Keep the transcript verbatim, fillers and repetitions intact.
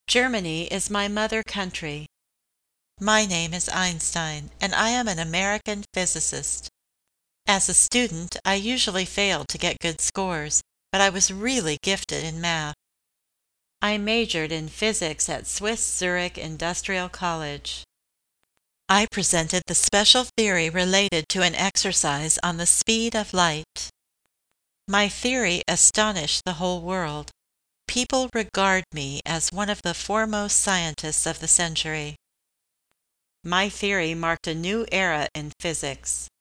Germany is my mother country. My name is Einstein, and I am an American physicist. As a student, I usually failed to get good scores, but I was really gifted in math. I majored in physics at Swiss Zurich Industrial College. I presented the special theory related to an exercise on the speed of light. My theory astonished the whole world. People regard me as one of the foremost scientists of the century. My theory marked a new era in physics.